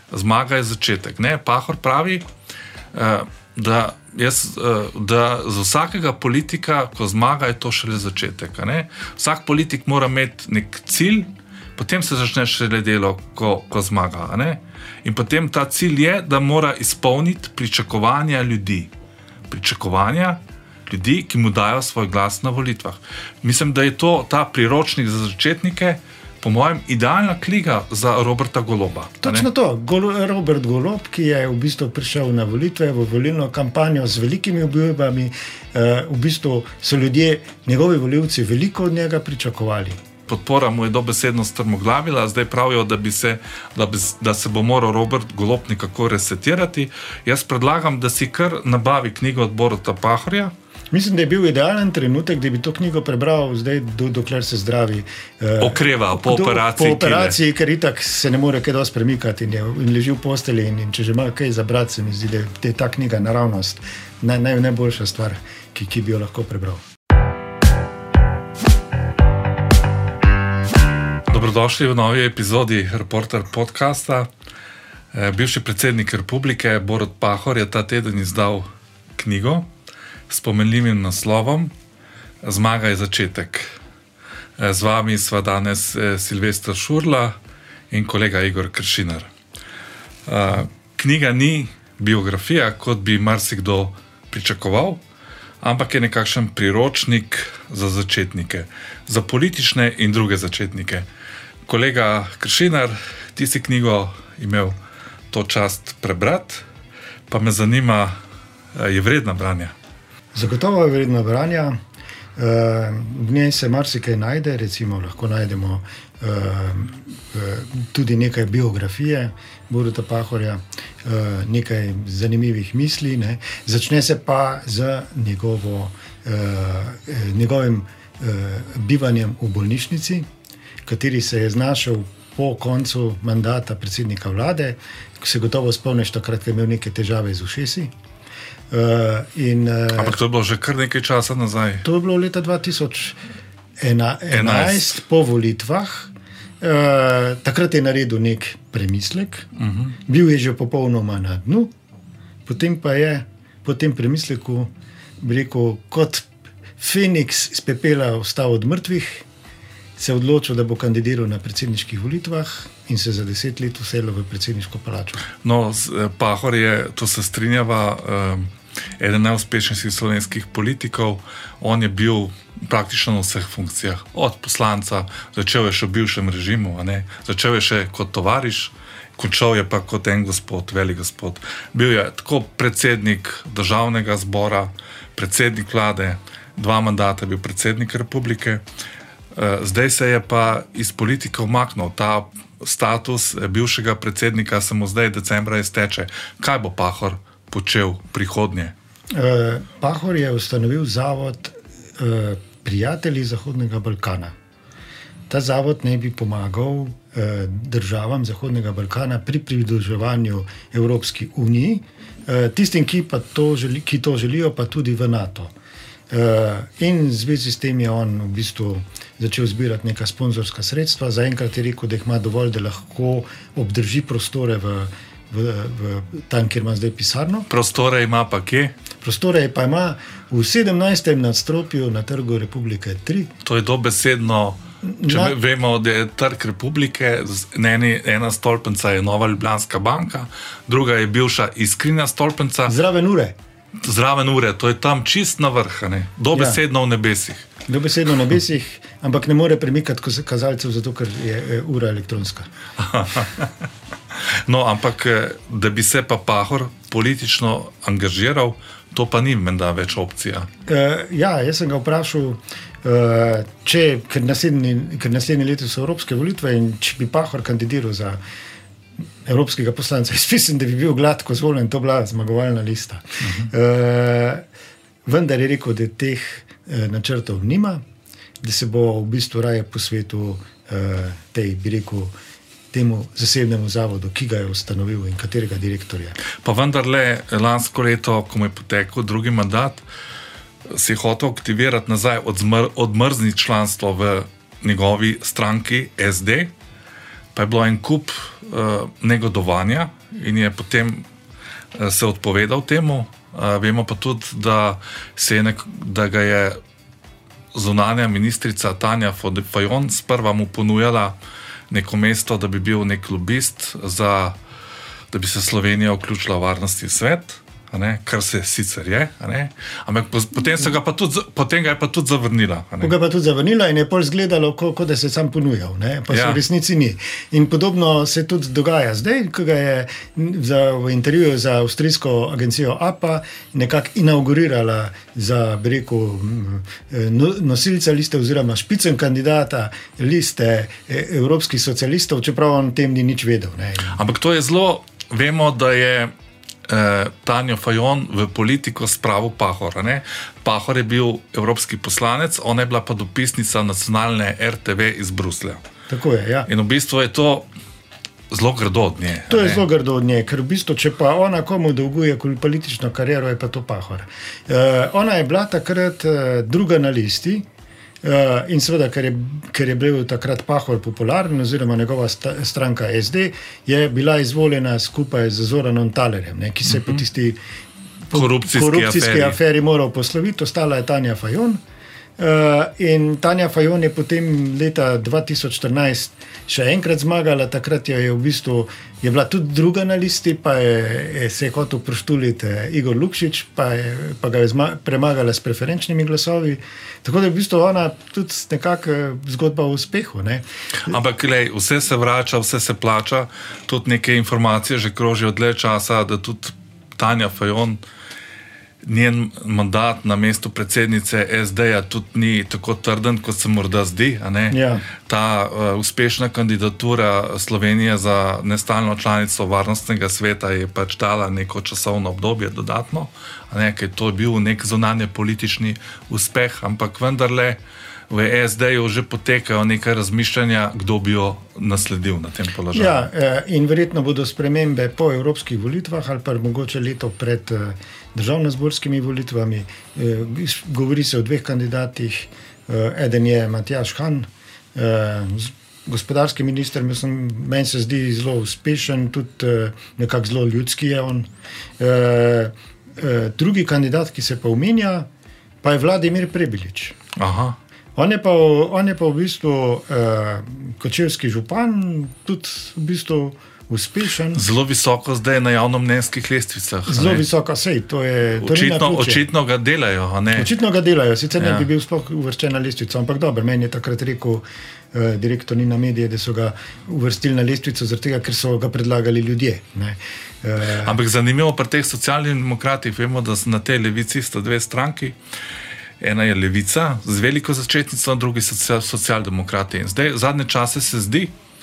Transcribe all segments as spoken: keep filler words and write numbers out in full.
zmaga je začetek. Ne? Pahor pravi, da, jaz, da za vsakega politika, ko zmaga, je to šele začetek. Ne? Vsak politik mora imeti nek cilj, potem se začne šele delo, ko, ko zmaga. Ne? In potem ta cilj je, da mora izpolniti pričakovanja ljudi. Pričakovanja ljudi, ki mu dajo svoj glas na volitvah. Mislim, da je to ta priročnik za začetnike, po mojem, idealna knjiga za Roberta Goloba. Točno to. Golo, Robert Golob, ki je v bistvu prišel na volitve, v volilno kampanjo z velikimi obljubami, eh, v bistvu so ljudje, njegovi volivci, veliko od njega pričakovali. Podpora mu je dobesedno strmoglavila, zdaj pravijo, da, bi se, da, bi, da se bo moral Robert Golob nekako resetirati. Jaz predlagam, da si kar nabavi knjigo od Boruta Pahorja. Mislim, da je bil idealen trenutek, da bi to knjigo prebral zdaj, do, dokler se zdravi. Eh, Okreva po do, operaciji. Po operaciji, ker itak se ne more kaj dosti premikati in, je, in leži v posteli in, in če že ima kaj zabrati, se mi zdi, da je ta knjiga naravnost naj, naj, najboljša stvar, ki, ki bi jo lahko prebral. Dobrodošli v novi epizodi Reporter podcasta. Eh, bivši predsednik Republike Borut Pahor je ta teden izdal knjigo s pomenljivim naslovom Zmaga je začetek. Z vami sva danes Silvester Šurla in kolega Igor Kršinar. Knjiga ni biografija, kot bi marsikdo pričakoval, ampak je nekakšen priročnik za začetnike, za politične in druge začetnike. Kolega Kršinar, ti si knjigo imel to čast prebrati, pa me zanima, je vredna branja? Zagotovo je vredno branja. V njej se marsikaj najde, recimo lahko najdemo tudi nekaj biografije Boruta Pahorja, nekaj zanimivih misli. Ne. Začne se pa z njegovo, njegovim bivanjem v bolnišnici, kateri se je znašel po koncu mandata predsednika vlade, ko se gotovo spomniš takrat, ko je imel neke težave z ušesi. Uh, in, uh, Ampak to je bilo že kar nekaj časa nazaj. To je bilo leta dva tisoč enajst po volitvah. Uh, takrat je naredil nek premislek, uh-huh. Bil je že popolnoma na dnu, potem pa je po tem premisleku, bi rekel, kot Feniks iz pepela vstal od mrtvih, se odločil, da bo kandidiral na predsedniških volitvah in se za deset let vselil v predsedniško palačo. No, Pahor je, to se strinjava, um, eden najuspešnejših slovenskih politikov. On je bil praktično na vseh funkcijah. Od poslanca, začel je še v bivšem režimu, a ne? Začel je še kot tovariš, končal je pa kot en gospod, velik gospod. Bil je tako predsednik državnega zbora, predsednik vlade, dva mandata bil predsednik republike. Zdaj se je pa iz politike umaknil. Ta status bivšega predsednika se mu zdaj decembra izteče. Kaj bo Pahor počel prihodnje? Eh, Pahor je ustanovil zavod eh, Prijatelji Zahodnega Balkana. Ta zavod naj bi pomagal eh, državam Zahodnega Balkana pri pridruževanju Evropski uniji, eh, tistim, ki, pa to želi, ki to želijo, pa tudi v NATO. Uh, in v zvezi s tem je on v bistvu začel zbirati neka sponzorska sredstva. Zaenkrat je rekel, da jih ima dovolj, da lahko obdrži prostore v, v, v tam, kjer ima zdaj pisarno. Prostore ima pa kje? Prostore pa ima v sedemnajstem nadstropju na Trgu Republike tri. To je dobesedno, če na... vemo, da je Trg Republike, eni, ena stolpenca je Nova Ljubljanska banka, druga je bivša Iskrina stolpenca. Zraven ure. Zraven ure, to je tam čist na vrh, ne? Dobesedno ja. V nebesih. Dobesedno v nebesih, ampak ne more premikati kazalcev, zato ker je ura elektronska. No, ampak da bi se pa Pahor politično angažiral, to pa ni menda več opcija. Uh, ja, jaz sem ga vprašal, uh, če, ker naslednji, ker naslednji leto so evropske volitve in če bi Pahor kandidiral za evropskega poslanca. Jaz mislim, da bi bil gladko zvoljen, to bila zmagovalna lista. Uh-huh. Uh, vendar je rekel, da teh uh, načrtov nima, da se bo v bistvu raje posvetil uh, tej, bi rekel, temu zasebnemu zavodu, ki ga je ustanovil in katerega direktorja. Pa vendarle lansko leto, ko mu je potekel drugi mandat, si je hotel aktivirati nazaj odmr- odmrzniti članstvo v njegovi stranki S D. pa je bilo en kup uh, negodovanja in je potem uh, se odpovedal temu. Uh, vemo pa tudi, da, se je nek, da ga je zunanja ministrica Tanja Fajon sprva mu ponujala neko mesto, da bi bil nek lobist, za, da bi se Slovenija vključila v varnostni svet, a ne, kar se sicer je, a ne, ampak potem, se ga pa tudi, potem ga je pa tudi zavrnila. A ne. Ga pa tudi zavrnila in je pol izgledalo, kot ko da se sam ponujal, ne, pa ja. Se v resnici ni. In podobno se tudi dogaja zdaj, ko ga je za, v intervjuju za avstrijsko agencijo A P A nekako inaugurirala za, bi rekel, nosilca liste oziroma špicen kandidata liste evropskih socialistov, čeprav on tem ni nič vedel. Ne. Ampak to je zelo, vemo, da je Eh, Tanjo Fajon v politiko spravil Pahor. Ne? Pahor je bil evropski poslanec, ona je bila pa dopisnica nacionalne R T V iz Bruslja. Tako je, ja. In v bistvu je to zelo grdo od nje. To je zelo grdo od nje, ker v bistvu, če pa ona komu dolguje politično kariero, je pa to Pahor. Eh, ona je bila takrat eh, druga na listi. Uh, in seveda, ker je, ker je bil takrat Pahor popularen, oziroma njegova sta, stranka S D, je bila izvoljena skupaj z Zoranom Talerjem, ne, ki se je uh-huh. po tisti po korupcijski, korupcijski aferi. aferi moral posloviti, ostala je Tanja Fajon. Uh, in Tanja Fajon je potem leta dva tisoč štirinajst še enkrat zmagala, takrat je, je v bistvu je bila tudi druga na listi, pa je, je se je hotel proštuliti Igor Lukšič, pa, je, pa ga je zma, premagala s preferenčnimi glasovi. Tako da je v bistvu ona tudi nekako zgodba o uspehu. Ne? Ampak lej, vse se vrača, vse se plača, tudi neke informacije že krožijo dlje časa, da tudi Tanja Fajon, njen mandat na mestu predsednice S D-ja tudi ni tako trden, kot se morda zdi. A ne? Ja. Ta uh, uspešna kandidatura Slovenije za nestalno članico varnostnega sveta je pač dala neko časovno obdobje dodatno, a ne? Ker to je bil nek zunanje politični uspeh, ampak vendarle v S D-ju že potekajo nekaj razmišljanja, kdo bi jo nasledil na tem položaju. Ja, in verjetno bodo spremembe po evropskih volitvah ali pa mogoče leto pred državnozborskimi volitvami. Govori se o dveh kandidatih. Eden je Matjaž Han, gospodarski minister, mislim, meni se zdi zelo uspešen, tudi nekako zelo ljudski je on. Drugi kandidat, ki se pa omenja, pa je Vladimir Prebilič. Aha. On je pa, on je pa v bistvu eh, kočevski župan, tudi v bistvu uspešen. Zelo visoko zdaj na javnomnenjskih lestvicah. Zelo visoko, sej, to je... To očitno, očitno ga delajo, a ne? Očitno ga delajo, sicer ja. ne bi bil sploh uvrščen na lestvico, ampak dobro, meni je takrat rekel eh, direktor Nina Medije, da so ga uvrstili na lestvico, zaradi tega, ker so ga predlagali ljudje. Ne? Eh, ampak zanimivo pri teh socialnih demokratih, vemo, da na tej levici sta dve stranki. Ena je levica z veliko začetnico, drugi social, socialdemokrati. In zdaj, zadnje čase se zdi,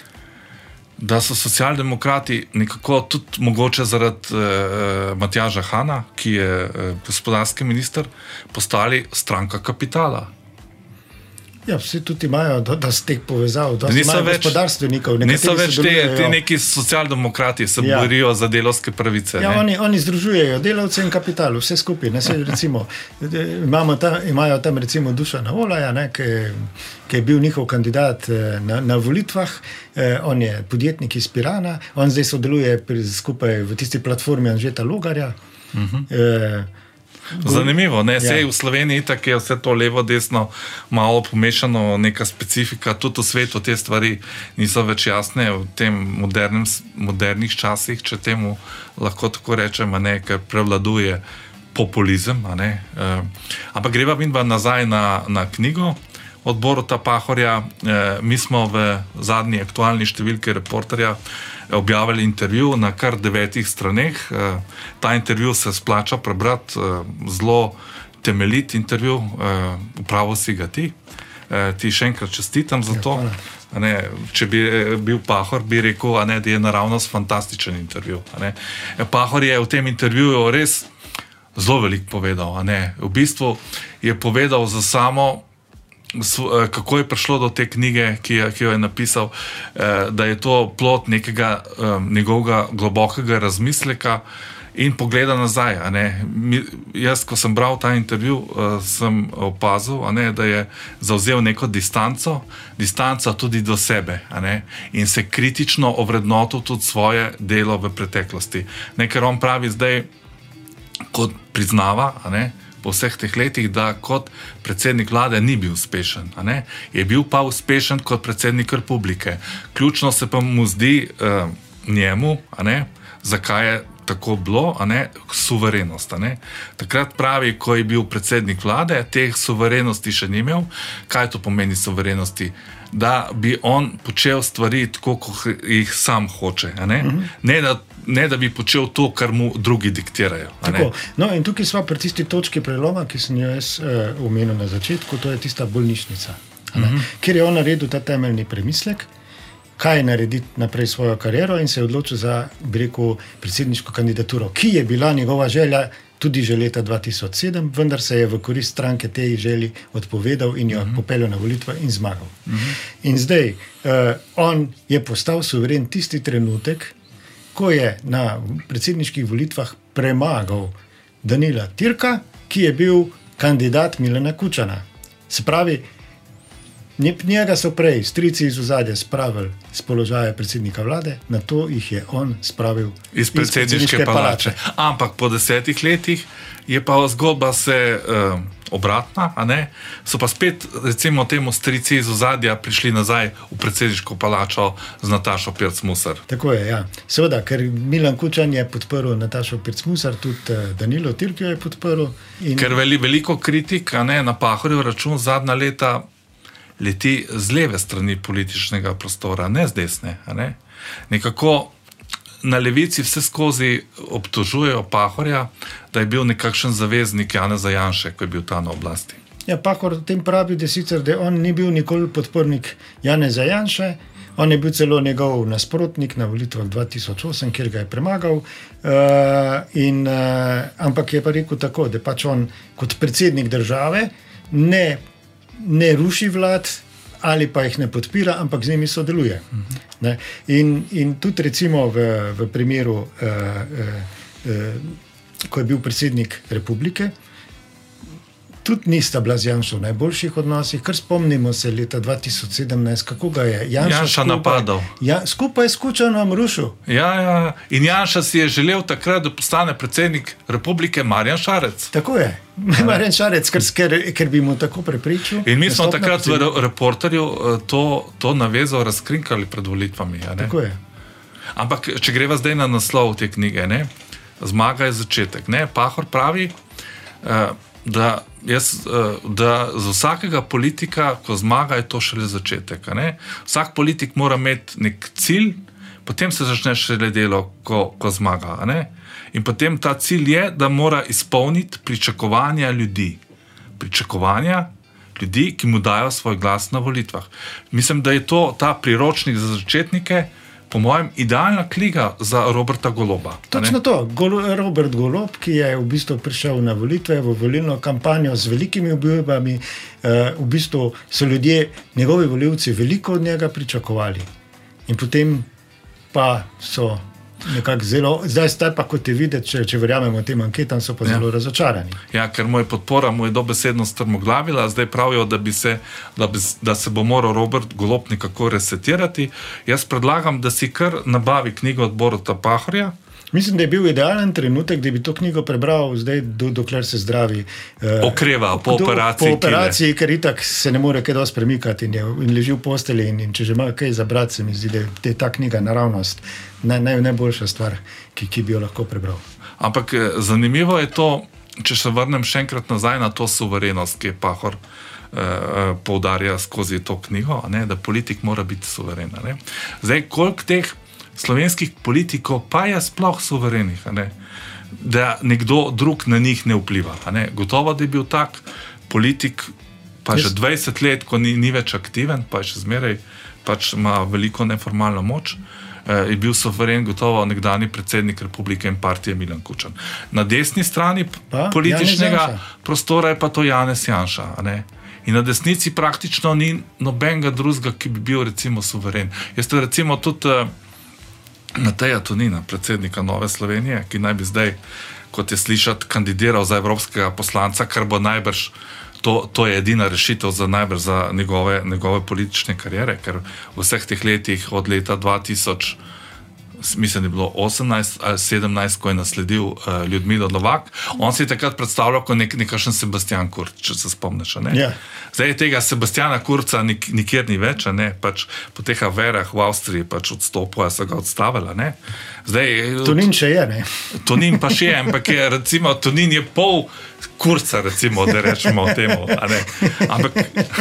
da so socialdemokrati nekako tudi mogoče zaradi eh, Matjaža Hana, ki je eh, gospodarski minister, postali stranka kapitala. Ja, vsi tudi imajo dosti teh povezav, dosti imajo več, gospodarstvenikov. Niso več te, te neki socialdemokrati, se ja. borijo za delovske pravice. Ja, oni, oni združujejo delavce in kapital, vse skupaj. Ne, se, recimo, imamo ta, imajo tam recimo Dušana Olaja, ne, ki, ki je bil njihov kandidat na, na volitvah. Eh, on je podjetnik iz Pirana, on zdaj sodeluje pri, skupaj v tisti platformi Anžeta Logarja. Uh-huh. Eh, Zanimivo, ne? Sej ja. v Sloveniji tako je vse to levo, desno, malo pomešano, neka specifika, tudi v svetu te stvari niso več jasne v tem modernem, modernih časih, če temu lahko tako rečem, ne, ker prevladuje populizem. Ne? E, ampak greva midva nazaj na, na knjigo od Boruta Pahorja. E, mi smo v zadnji aktualni številki Reporterja objavili intervju na kar devetih straneh. Ta intervju se splača prebrati, zelo temeljit intervju, upravo si ga ti. Ti še enkrat čestitam za to. Ne, če bi bil Pahor, bi rekel, a ne, da je naravnost fantastičen intervju. A ne. Pahor je v tem intervjuju res zelo veliko povedal. A ne. V bistvu je povedal za samo, kako je prišlo do te knjige, ki, je, ki jo je napisal, da je to plod nekega njegovega globokega razmisleka in pogleda nazaj. A ne. Mi, jaz, ko sem bral ta intervju, uh, sem opazil, a ne, da je zavzel neko distanco, distanco tudi do sebe, a ne, in se kritično ovrednotil tudi svoje delo v preteklosti. Ne, ker on pravi zdaj, kot priznava, a ne, po vseh teh letih, da kot predsednik vlade ni bil uspešen. A ne? Je bil pa uspešen kot predsednik republike. Ključno se pa mu zdi uh, njemu, a ne, zakaj je tako bilo, a ne, suverenost. A ne? Takrat pravi, ko je bil predsednik vlade, teh suverenosti še ni imel. Kaj to pomeni suverenosti? Da bi on počel stvari tako, kot jih sam hoče. A ne? Uh-huh. Ne, da ne da bi počel to, kar mu drugi diktirajo. No, in tukaj smo pri tisti točki preloma, ki sem jo jaz uh, omenil na začetku, to je tista bolnišnica. Mm-hmm. Kjer je on naredil ta temeljni premislek, kaj narediti naprej svojo kariero in se je odločil za, bi rekel, predsedniško kandidaturo, ki je bila njegova želja tudi že leta dva tisoč sedem, vendar se je v korist stranke tej želji odpovedal in jo mm-hmm. popeljal na volitve in zmagal. Mm-hmm. In zdaj, uh, on je postal suveren tisti trenutek, ko je na predsedniških volitvah premagal Danila Türka, ki je bil kandidat Milana Kučana. Se pravi, njega so prej strici iz ozadja spravili z položaja predsednika vlade, na to jih je on spravil iz predsedniške, predsedniške palače. palače. Ampak po desetih letih je pa zgodba se uh, obratna, a ne? So pa spet, recimo temu strici iz ozadja prišli nazaj v predsedniško palačo z Natašo Pirc-Musar. Tako je, ja. Seveda, ker Milan Kučan je podprl Natašo Pirc-Musar, tudi uh, Danilo Türk je podprl. In... Ker veli, veliko kritik, a ne, na Pahorjev račun zadnja leta leti z leve strani političnega prostora, ne z desne. A ne? Nekako na levici vse skozi obtožujejo Pahorja, da je bil nekakšen zaveznik Janeza Janše, ko je bil ta na oblasti. Ja, Pahor tem pravi, da sicer, da on ni bil nikoli podpornik Janeza Janše, on je bil celo njegov nasprotnik na volitvah dva tisoč osem, kjer ga je premagal, uh, in, uh, ampak je pa rekel tako, da pač on kot predsednik države ne ne ruši vlad ali pa jih ne podpira, ampak z njimi sodeluje. Uh-huh. Ne? In, in tudi recimo v, v primeru, uh, uh, uh, ko je bil predsednik republike, tudi nista bila z Janšo v najboljših odnosih, kar spomnimo se leta dva tisoč sedemnajst, kako ga je Janša, Janša skupaj, napadal. Ja, skupaj s Kučanom rušil. Ja, ja, in Janša si je želel takrat, da postane predsednik republike Marjan Šarec. Tako je. Marjan Šarec, ker, ker, ker bi mu tako prepričal. In mi smo takrat v Reporterju to, to navezo razkrinkali pred volitvami. Ja, ne? Tako je. Ampak, če greva zdaj na naslov te knjige, ne? Zmaga je začetek. Ne? Pahor pravi, uh, da, jaz, uh, da za vsakega politika, ko zmaga, je to šele začetek. Ne? Vsak politik mora imeti nek cilj, potem se začne šele delo, ko, ko zmaga. Ne? In potem ta cilj je, da mora izpolniti pričakovanja ljudi. Pričakovanja ljudi, ki mu dajo svoj glas na volitvah. Mislim, da je to ta priročnik za začetnike, po mojem, idealna knjiga za Roberta Goloba. Točno to. Golo, Robert Golob, ki je v bistvu prišel na volitve, v volilno kampanjo z velikimi obljubami, eh, v bistvu so ljudje, njegovi volivci, veliko od njega pričakovali. In potem pa so nekako zelo, zdaj zdaj pa, kot je videti, če, če verjamemo tem anketam, so pa ja. zelo razočarani. Ja, ker moj podpora mu je dobesedno strmoglavila, zdaj pravijo, da, bi se, da, bi, da se bo moral Robert Golob nekako resetirati. Jaz predlagam, da si kar nabavi knjigo od Boruta Pahorja. Mislim, da je bil idealen trenutek, da bi to knjigo prebral zdaj, do, dokler se zdravi. Uh, Okreva, po do, operaciji. Po operaciji, ker itak se ne more kaj dosti premikati in, je, in leži v posteli in, in če že ima kaj zabrati, se mi zdi, da je ta knjiga naravnost naj, naj, najboljša stvar, ki, ki bi jo lahko prebral. Ampak zanimivo je to, če se vrnem še enkrat nazaj na to suverenost, ki je Pahor uh, poudarja skozi to knjigo, ne, da politik mora biti suveren. Ne. Zdaj, koliko teh slovenskih politikov pa je sploh suverenih, ne? Da nekdo drug na njih ne vpliva. Ne? Gotovo, da je bil tak politik pa že dvajset let, ko ni, ni več aktiven, pa še zmeraj pač ima veliko neformalno moč, eh, je bil suveren gotovo nekdani predsednik republike in partije Milan Kučan. Na desni strani pa, političnega prostora je pa to Janez Janša. Ne? In na desnici praktično ni nobenega drugega, ki bi bil recimo suveren. Jaz to recimo tudi Mateja Tonina, predsednika Nove Slovenije, ki naj bi zdaj, kot je slišati, kandidiral za evropskega poslanca, kar bo najbrž, to, to je edina rešitev za najbrž za njegove, njegove politične karijere, ker v vseh teh letih od leta dva tisoč, mislim, da je bilo osemnajst ali sedemnajst, ko je nasledil uh, Ljudmilo Novak, on si je takrat predstavljal kot nek, nekakšen Sebastian Kurz, če se spomniš, ne? Ja. Zdaj tega Sebastiana Kurza nik, nikjer ni več, ne? Pač po teh averah v Avstriji pač odstopil, so ga odstavila, ne? Zdaj, Tonin še je, ne? Tonin pa še je, ampak je, recimo, Tonin je pol Kurza, recimo, da rečemo temu, a ne? Ampak,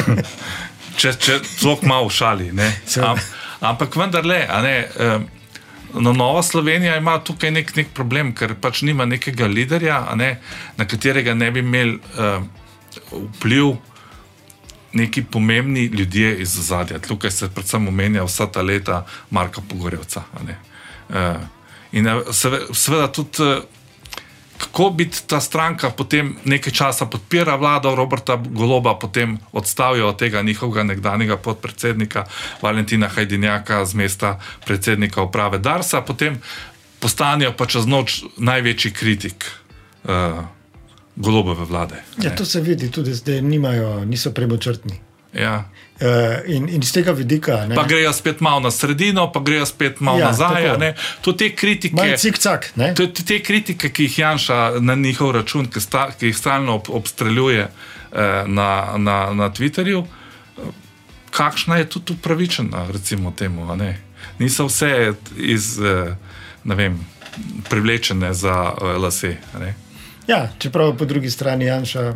če, če zlok malo šali, ne? Am, ampak vendarle, a ne, um, no, Nova Slovenija ima tukaj nek, nek problem, ker pač nima nekega liderja, a ne, na katerega ne bi imeli uh, vpliv neki pomembni ljudje iz ozadja. Tukaj se predvsem omenja vsa ta leta Marka Pogorevca. A ne. Uh, in seveda tudi, uh, kako biti ta stranka potem nekaj časa podpira vlado Roberta Goloba, potem odstavijo od tega njihovega nekdanjega podpredsednika Valentina Hajdinjaka z mesta predsednika uprave Darsa, potem postanejo pa čez noč največji kritik uh, Golobove vlade. Ja, to se vidi tudi, zdaj nimajo, niso premočrtni. Ja. Uh, in, in z tega vidika... Ne? Pa grejo spet malo na sredino, pa grejo spet malo ja, nazaj. Ne? To te kritike... Malo cik-cak, ne? To, te kritike, ki jih Janša na njihov račun, ki, sta, ki jih stalno ob, obstreljuje eh, na, na, na Twitterju, kakšna je tudi upravičena, recimo temu, a ne? Niso vse iz, eh, ne vem, privlečene za eh, lase, a ne? Ja, čeprav po drugi strani Janša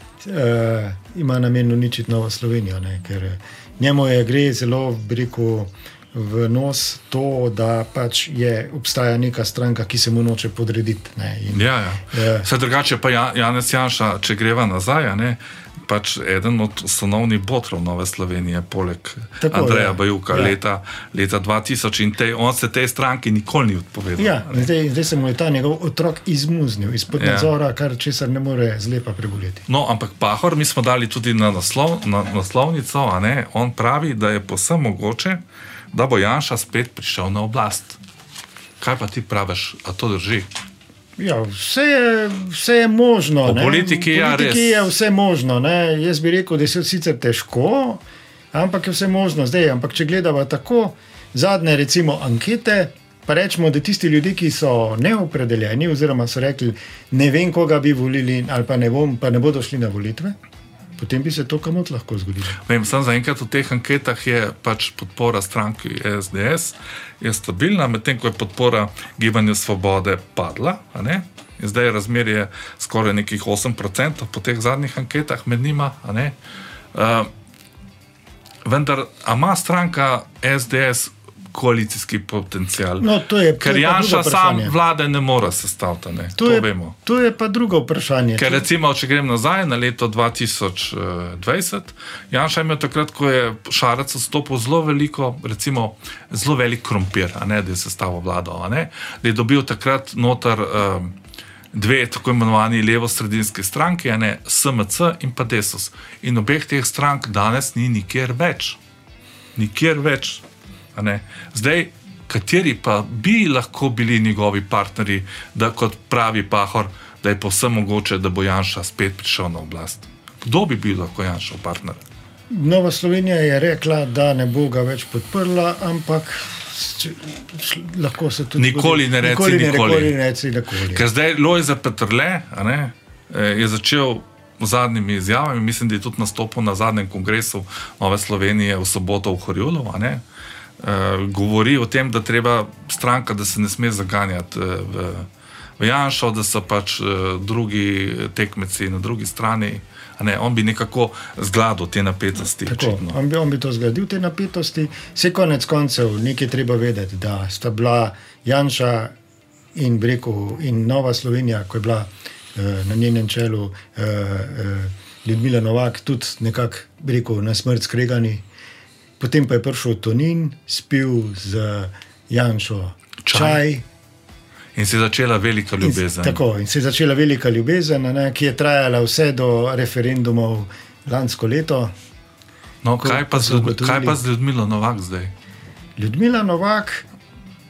Uh, ima namen uničiti Novo Slovenijo, ne? Ker njemu je gre zelo, bi rekel, v nos to, da pač je, obstaja neka stranka, ki se mu noče podrediti. Ne? In, ja, ja. Uh, Vse drugače pa Janez Janša, če greva nazaj, ne? Pač eden od osnovnih botrov Nove Slovenije, poleg tako, Andreja ja. Bajuka, ja. leta, leta dva tisoč in te, on se tej stranki nikoli ni odpovedal. Ja, zdaj, zdaj se mu je ta njegov otrok izmuznil izpod ja. nadzora, kar česar ne more zlepa preboleti. No, ampak Pahor, mi smo dali tudi na, naslov, na naslovnico, a ne, on pravi, da je povsem mogoče, da bo Janša spet prišel na oblast. Kaj pa ti praviš, a to drži? Ja, vse je, vse je možno. V politiki, v ja, res. politiki je vse možno. Ne? Jaz bi rekel, da je sicer težko, ampak je vse možno zdaj. Ampak če gledava tako zadnje, recimo, ankete, pa rečemo, da tisti ljudje, ki so neopredeljeni, oziroma so rekli, ne vem, koga bi volili, ali pa ne, bom, pa ne bodo šli na volitve, potem bi se to kamot lahko zgodilo. Vem, sam zaenkrat v teh anketah je pač podpora stranki S D S je stabilna, medtem ko je podpora Gibanju Svobode padla, a ne? In zdaj je razmerje skoraj nekih osem procentov po teh zadnjih anketah med njima, a ne? Uh, vendar, a ima stranka S D S koalicijski potencial? No, to je, ker Janša sam vlade ne mora sestaviti, ne? To, to je, vemo. To je pa drugo vprašanje. Ker recimo, če grem nazaj na leto dva tisoč dvajset, Janša je imel takrat, ko je Šarec odstopil zelo veliko, recimo zelo velik krompir, a ne, da je sestavil vlado, a ne, da je dobil takrat noter um, dve tako imenovani levo-sredinske stranke, a ne, S M C in pa Desus. In obeh teh strank danes ni nikjer več. Nikjer več. Ne. Zdaj, kateri pa bi lahko bili njegovi partnerji, da kot pravi Pahor, da je povsem mogoče, da bo Janša spet prišel na oblast? Kdo bi bil lahko Janšov partner? Nova Slovenija je rekla, da ne bo ga več podprla, ampak č, č, lahko se tudi... Nikoli ne reci nikoli. nikoli. nikoli ne reci nikoli. Ker zdaj Lojze Peterle, a ne, je začel z zadnjimi izjavami, mislim, da je tudi nastopil na zadnjem kongresu Nove Slovenije v soboto v Horjulu, a ne, Uh, govori o tem, da treba stranka, da se ne sme zaganjati uh, v, v Janšo, da so pač uh, drugi tekmeci na drugi strani. A ne, on bi nekako zgladil te napetosti. Tako, on, bi, on bi to zgladil, te napetosti. Vse konec koncev nekaj treba vedeti, da sta bila Janša in, Breku, in Nova Slovenija, ko je bila uh, na njenem čelu uh, uh, Ljudmila Novak, tudi nekako, bi rekel, na smrt skregani. Potem pa je prišel Tonin, spil z Janšo čaj. čaj. In se je začela velika ljubezen. In, tako, in se je začela velika ljubezen, ne, ki je trajala vse do referendumov lansko leto. No, ko, kaj, pa z, kaj pa z Ljudmilo Novak zdaj? Ljudmila Novak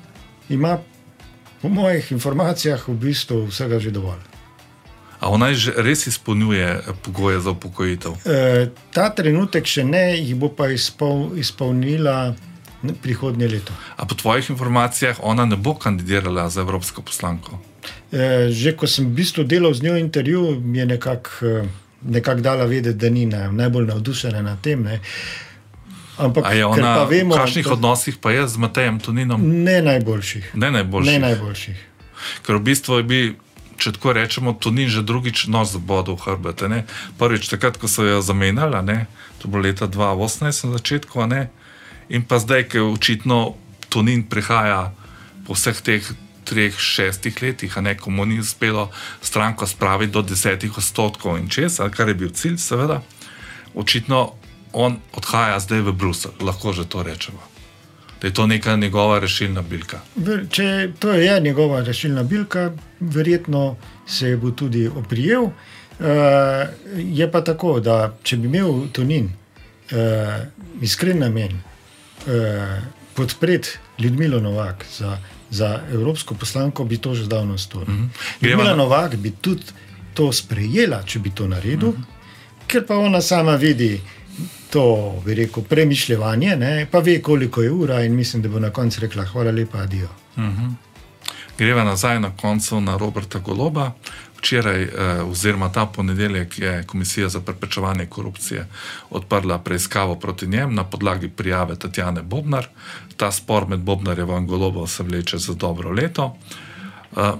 ima po mojih informacijah v bistvu vsega že dovolj. A ona že res izpolnjuje pogoje za upokojitev? E, ta trenutek še ne, jih bo pa izpol, izpolnila prihodnje leto. A po tvojih informacijah ona ne bo kandidirala za evropsko poslanko? E, že ko sem v bistvu delal z njo intervju, mi je nekako nekak dala vedeti, da ni ne, najbolj navdušena na tem. Ne. Ampak, a je ona, pa vemo, v kakšnih odnosih pa je z Matejem Toninom? Ne najboljših. Ne najboljših. Ne najboljših. Ker v bistvu je bi, če tako rečemo, Tonin že drugič nos zabodel v hrbet. Ne? Prvič takrat, ko so jo zamenjali, ne? To bo leta dva tisoč osemnajst na začetku, ne? In pa zdaj, ker očitno Tonin prihaja po vseh teh treh, šestih letih, a ne, ko mu ni uspelo stranko spraviti do desetih odstotkov in česa, kar je bil cilj, seveda, očitno on odhaja zdaj v Bruselj, lahko že to rečemo. Da je to neka njegova rešilna bilka. Če to je njegova rešilna bilka, verjetno se bo tudi oprijel. Uh, je pa tako, da če bi imel Tonin uh, iskren namen uh, podpreti Ljudmilo Novak za, za evropsko poslanko, bi to že zdavno storil. Mm-hmm. Ljudmila Novak bi tudi to sprejela, če bi to naredil, mm-hmm. ker pa ona sama vidi to, bi rekel, premišljevanje, ne, pa ve, koliko je ura in mislim, da bo na koncu rekla, hvala lepa, adijo. Uh-huh. Greva nazaj na koncu na Roberta Goloba. Včeraj, eh, oziroma ta ponedeljek, je Komisija za preprečevanje korupcije odprla preiskavo proti njem na podlagi prijave Tatjane Bobnar. Ta spor med Bobnarjevo in Golobo se vleče za dobro leto. Eh,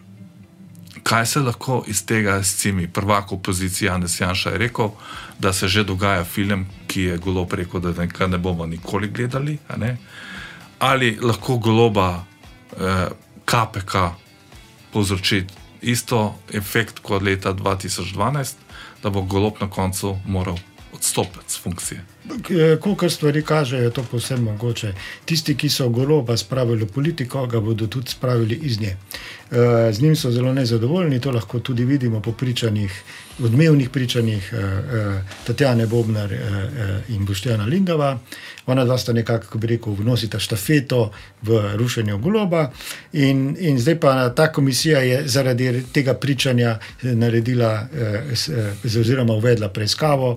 Kaj se lahko iz tega scimi? Prvak opozicije Janez Janša je rekel, da se že dogaja film, ki je Golob rekel, da nekaj ne bomo nikoli gledali. A ne? Ali lahko Goloba eh, K P K povzroči isto efekt kot leta dva tisoč dvanajst, da bo Golob na koncu moral odstopiti z funkcije? Kolikor stvari kaže, je to povsem mogoče. Tisti, ki so Goloba spravili v politiko, ga bodo tudi spravili iz nje. Z njim so zelo nezadovoljni, to lahko tudi vidimo po pričanjih, odmevnih pričanjih Tatjane Bobnar in Boštjana Lindava. Ona dva sta nekako, kako bi rekel, vnosita štafeto v rušenju Goloba in, in zdaj pa ta komisija je zaradi tega pričanja naredila oziroma uvedla preiskavo.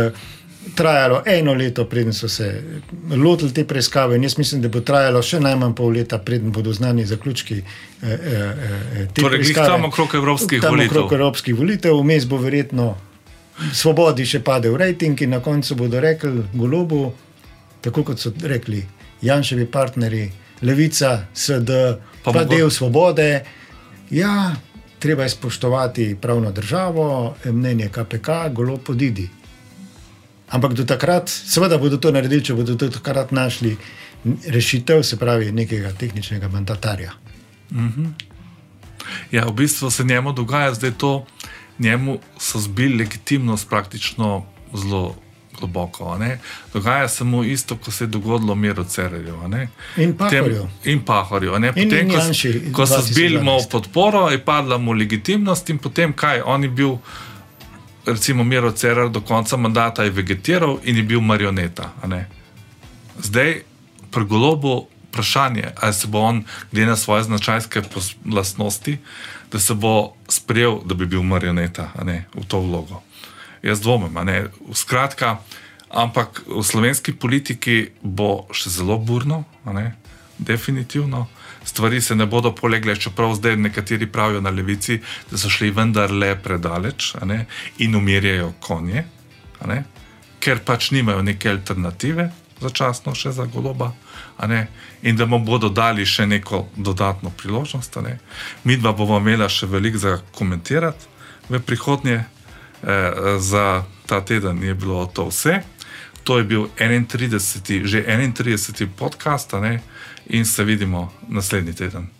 Trajalo eno leto, preden so se lotili te preiskave in jaz mislim, da bo trajalo še najmanj pol leta, preden bodo znani zaključki eh, eh, te torej, preiskave. Torej, tam okrog evropskih tam volitev. Okrog evropskih volitev, vmes bo verjetno Svobodi še padel rejting in na koncu bodo rekli Golobu, tako kot so rekli Janševi partnerji, Levica, S D, pa, pa del Svobode, ja, treba je spoštovati pravno državo, mnenje K P K, Golob odidi. Ampak do takrat, seveda bodo to naredili, če bodo do takrat našli rešitev, se pravi nekega tehničnega mandatarja. Mm-hmm. Ja, v bistvu se njemu dogaja zdaj to, njemu so zbili legitimnost praktično zelo globoko. Ne? Dogaja se mu isto, ko se je dogodilo Miru Cerarju. In Pahorju. In Pahorju. Potem, in, in ko, Janši, ko so zbili mu podporo, je padla mu legitimnost in potem kaj? On je bil, recimo Miro Cerar do konca mandata je vegetiral in je bil marioneta. A ne? Zdaj pri Golobu vprašanje, ali se bo on glede na svoje značajske lastnosti, da se bo sprejel, da bi bil marioneta, a ne, v to vlogo. Jaz dvomim, a ne, skratka, ampak v slovenski politiki bo še zelo burno, a ne, definitivno. Stvari se ne bodo polegle, čeprav zdaj nekateri pravijo na levici, da so šli vendar le predaleč, a ne, in umirjajo konje, a ne, ker pač nimajo neke alternative začasno še za Goloba, a ne, in da mu bodo dali še neko dodatno priložnost, a ne. Midva bomo imela še veliko za komentirati v prihodnje. E, za ta teden je bilo to vse. To je bil enaintrideseti, že enaintrideseti podcast, a ne, in se vidimo naslednji teden.